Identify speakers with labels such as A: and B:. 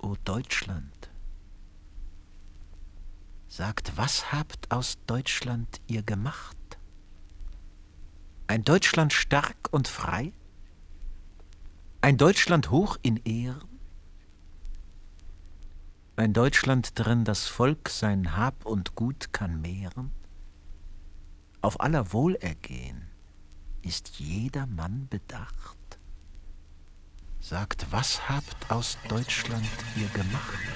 A: o Deutschland. Sagt, was habt aus Deutschland ihr gemacht? Ein Deutschland stark und frei? Ein Deutschland hoch in Ehren? Ein Deutschland, drin das Volk sein Hab und Gut kann mehren? Auf aller Wohlergehen ist jeder Mann bedacht? Sagt, was habt aus Deutschland ihr gemacht?